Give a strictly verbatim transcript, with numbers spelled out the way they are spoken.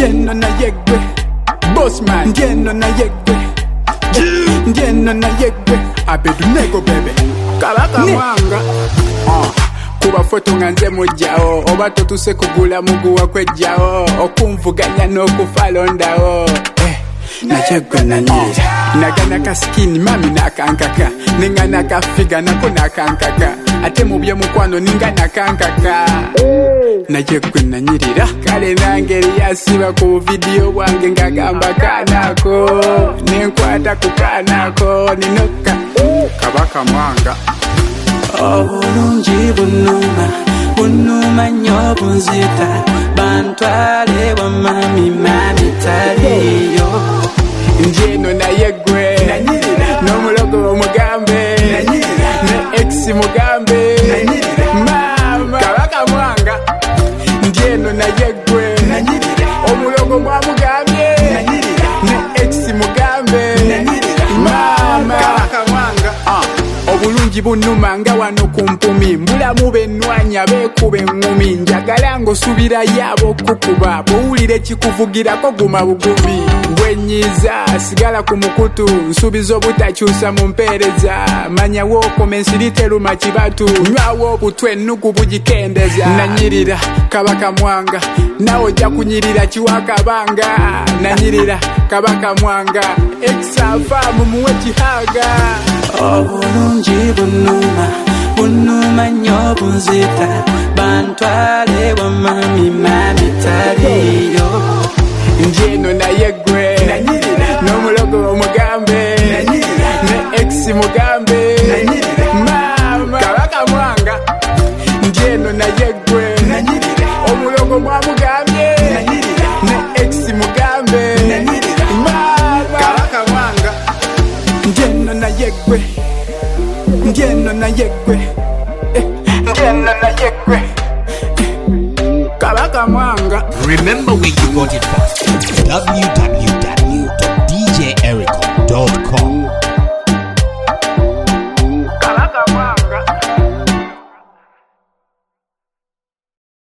Ndieno na yegwe Bossman Ndieno na yegwe Ndieno na yegwe Abedunego bebe Kabaka mwanga uh. Kuba foto nganze mujao Oba totuse kugula muguwa kwejao Okumvuganya no kufalondao eh. Na yegwe na nyira Nagana kaskini mami nakankaka Ninga nakafiga nako nakankaka Ate mubye mukwano ninga nakankaka Na yegwe na nyirira Kale nangeri yasiba ku video wange ngagamba kanako Ninkwata kukanako Ninoka Kabaka mwanga Obulungi bunuma Bunuma nyo bunzita Bantwale wa mami mami taliyo Ndieno na yegwe Nomulogo mugambe Ne ex mugambe Mama Kabaka mwanga Ndieno na yegwe Omulogo mwa mugambe Ne ex mugambe Mama Kabaka mwanga Obulungi bunuma nga wano kumpumi Mbulamu benwanya bekube ngumi Njagala ngo subira yabo kukuba Bowulire kikuvugirako guma bugumi Gwenyiza sigala ku mukutu Nsubizo butakyusa mu mpereza Manya woko mensiriteruma kibatu Nywawo butwe nugu bugikendeza Nanyirira Kabaka mwanga Nawo ojja kunyirira kiwakabanga Nanyirira Kabaka mwanga Exa mumuwe kihaga Obulungi bunuma Bunuma nyo bunzita Bantwale wa mami mami taliyo Ndieno na yegwe Nomulogo mugambe Ne ex mugambe Mama Kabaka mwanga Ndieno na yegwe Omulogo mwa mugambe Ne ex mugambe Mama Kabaka mwanga Ndieno na yegwe Ndieno na yegwe Ndieno na yegwe Kabaka mwanga. Remember where you got it from. w w w